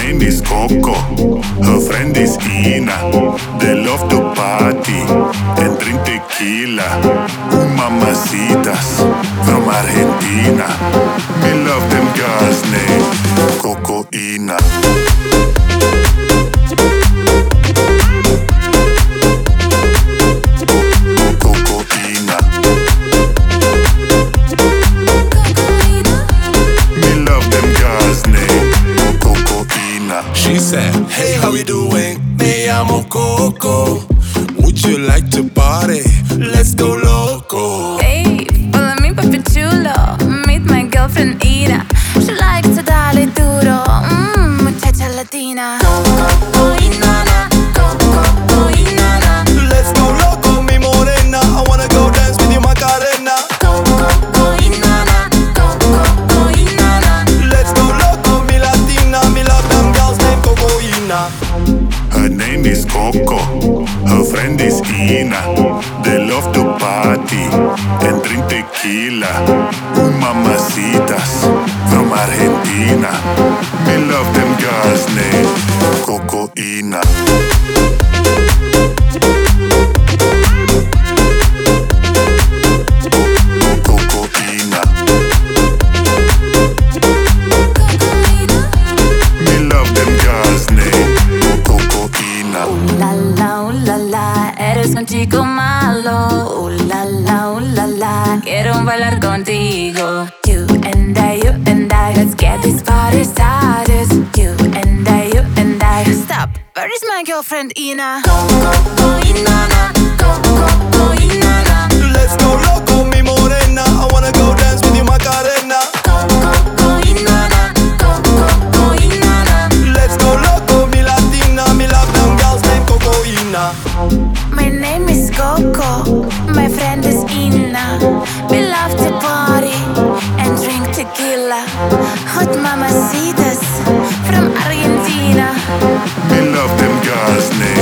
name is Coco, her friend is Ina. They love to party and drink tequila. Mamacitas from Argentina. Me love them girls named Coco Ina. She said, hey, how you doing? Me llamo Coco. Would you like to party? Let's go loco. Hey, follow me, papi chulo. Meet my girlfriend Ina. She likes to darle duro. Muchacha latina. Coco Inana, Coco Inana. Let's go loco, mi morena. I wanna go dance with you, Macarena. Coco Inana, Coco Inana. Let's go loco, mi latina. Me love them girls named Coco Ina. Her name is Coco, her friend is Ina. They love to party and drink tequila. Mamacitas from Argentina. Me love them girls named Coco Ina. Coco Ina. Me love them girls named Coco Ina. Ooh la la, eres un chico malo. Ooh la la, quiero bailar contigo. You and I, let's get this party started. You and I, stop. Where is my girlfriend Ina? Coco Inana, Coco Inana. Let's go loco, mi morena. I wanna go dance with you, Macarena. Coco Inana, Coco Inana. Let's go loco, mi latina. Me love them girls named Coco Ina. My name is Coco, my friend is Ina. We love to party and drink tequila. Hot mamacitas from Argentina. Me love them girls named